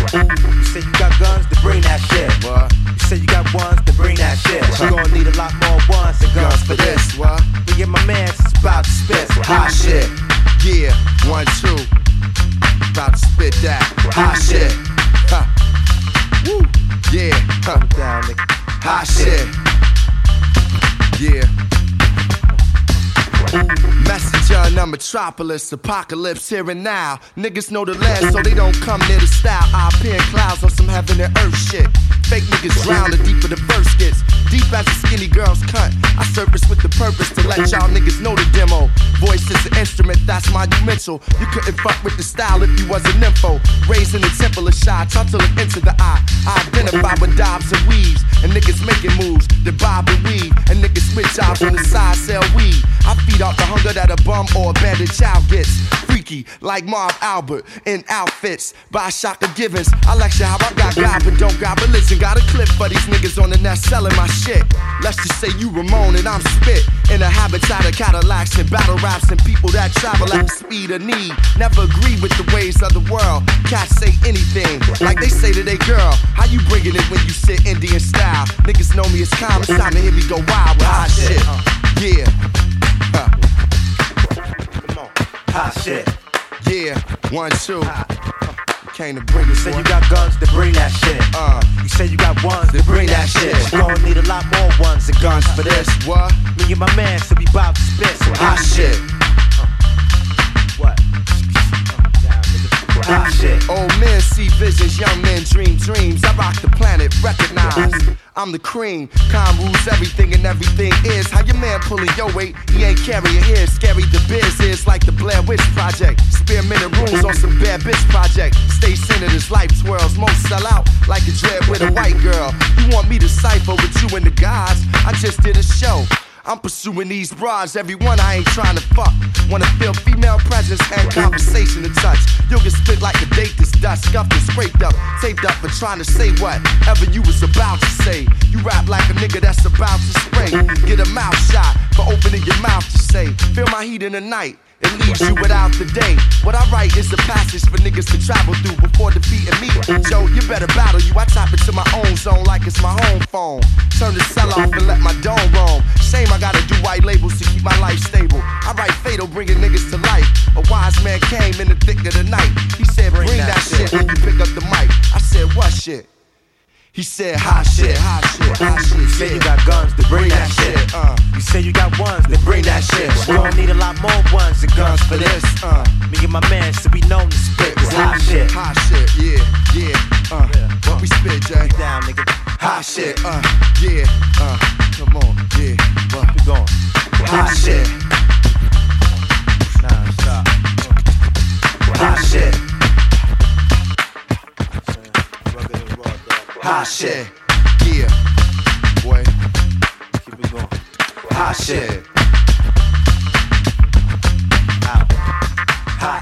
You say you got guns, then bring that shit. What? You say you got ones, then bring that shit. You gon' need a lot more ones and guns for this. What? Me and my man's about to spit some hot shit. Yeah, 1, 2. About to spit that hot shit. Huh. Woo. Yeah, huh. Down, nigga. Hot shit. Yeah. Messenger in the metropolis, apocalypse here and now. Niggas know the last, so they don't come near the style. I appear in clouds on some heaven and earth shit. Fake niggas drown the deeper the verse gets. Deep as a skinny girl's cunt. I surface with the purpose to let y'all niggas know the demo. Voice is an instrument, that's monumental. You couldn't fuck with the style if you was a nympho. Raised in the temple of shy, taught to look into the eye. I identify with dobs and weaves, and niggas making moves that bob and weave. And niggas switch jobs on the side, sell weed. I feed off the hunger that a bum or abandoned child gets. Freaky, like Marv Albert, in outfits by Shaka Givens. I lecture how I got God, but don't got religion. Got a clip for these niggas on the net selling my shit. Let's just say you Ramon and I'm Spit. In a habitat of Cadillacs and battle raps and people that travel at the speed of need. Never agree with the ways of the world. Cats say anything, like they say to their girl. How you bringing it when you sit Indian style? Niggas know me as calm, it's time to hear me go wild with hot shit. Yeah. Come on. Hot shit. Yeah. 1, 2. Came to bring it. You say you got guns, then bring that shit. You say you got ones, then bring that shit. You gon' need a lot more ones and guns for this. What? Me and my man, so we bout to spit some hot shit. What? Hot shit. Old men see visions, young men dream dreams. I rock the planet, recognize I'm the cream. Calm rules everything and everything is. How your man pulling your weight, he ain't carrying his. Scary the biz is like the Blair Witch Project. Spearminting rules on some bad bitch project. Stay centered as life twirls. Most sell out like a dread with a white girl. You want me to cipher with you and the gods? I just did a show. I'm pursuing these bras, every one I ain't trying to fuck. Wanna feel female presence and conversation to touch. You'll get split like a date that's dust, scuffed and scraped up, taped up for trying to say whatever you was about to say. You rap like a nigga that's about to spray. Get a mouth shot for opening your mouth to say, feel my heat in the night. It leaves you without the day. What I write is a passage for niggas to travel through before defeating me. Joe, you better battle you. I tap into my own zone like it's my home phone. Turn the cell off and let my dome roam. Shame I gotta do white labels to keep my life stable. I write fatal, bringing niggas to life. A wise man came in the thick of the night. He said, bring that shit when you pick up the mic. I said, what shit? He said, hot shit, hot shit, hot shit. You say you got guns, then bring that shit. You say you got ones, then bring that shit. We gon' need a lot more ones and guns for this. Me and my man, so we known to spit this hot shit. Hot shit, yeah. What we spit, Jay? Down, nigga. Hot shit, yeah. Come on, yeah. What? We going. Hot shit. Nah, stop. Hot shit. Hot shit. Yeah. Boy. Keep it going. Hot shit.